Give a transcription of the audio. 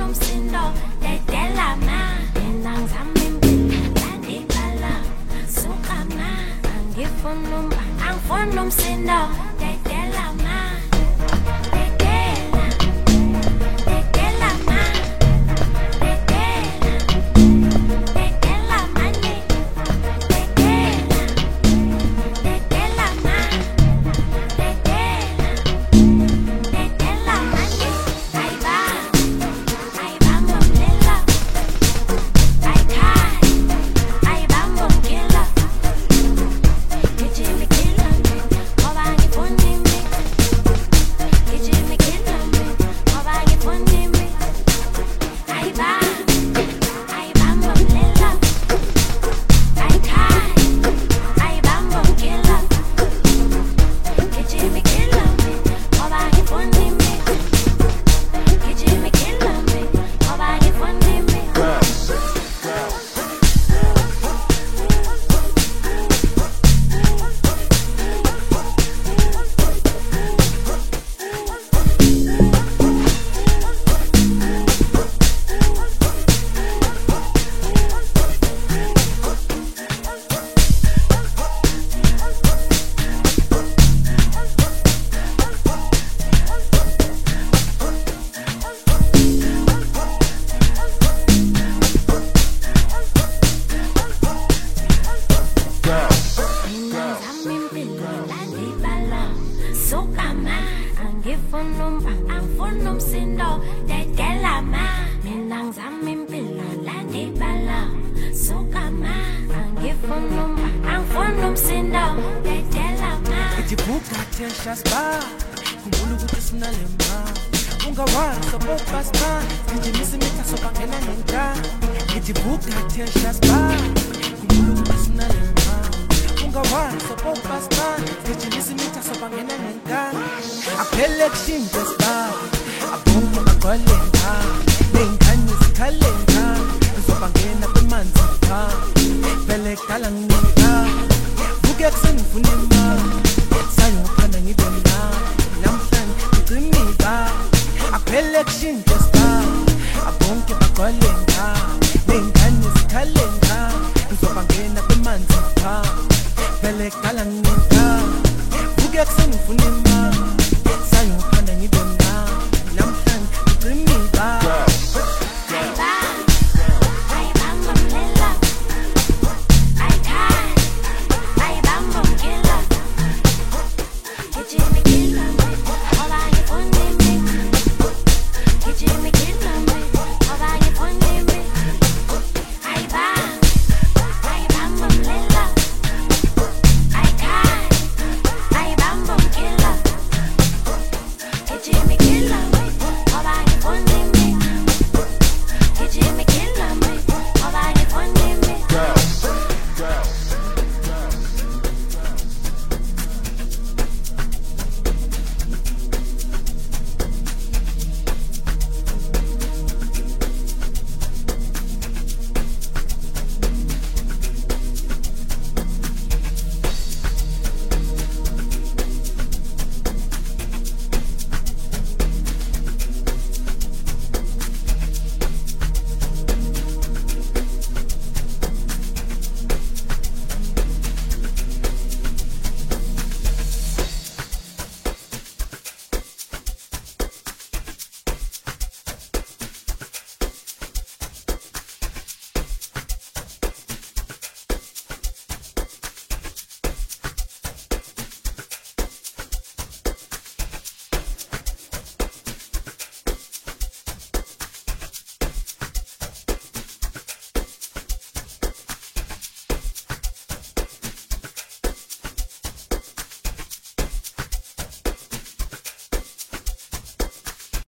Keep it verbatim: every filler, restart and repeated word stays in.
umsindo dedela ma mina ngizama impilo landibala suka ma angifuna umba angifuna umsindo dedela ma dedela dedela ma dedela dedela mani dedela dedela ma dedela dedela mani ay ba ay vamos lela ay kai ay vamos killer Kijimi killer me oba ngifundi me Kijimi killer me oba ngifundi me ay ba ay vamos lela ay kai ay vamos killer Kijimi killer me oba ngifundi me Kijimi killer me oba ngifundi me Mina ngizama impilo landibala suka ma angifuna umba angifuna umsindo dedela ma mina ngizama impilo landibala suka ma angifuna umba angifuna umsindo dedela ma Ijibuka tesha spa kumbulu ukuthi sinalemba ungawazi bopasta ngijimisa imitaso bangena nenka Ijibuka tesha spa kumbulu ukuthi sinalemba ungawazi bopasta ngijimisa imitaso bangena nenka aphele kushinda spa aboma bagwalenga nengani zikhalenga uzobangena kwemanzi pha vele kala nginika buke kusengifuna imali sayophanda ngibe mna namhlanje ngicimika aphele kushinda spa abonke bagwalenga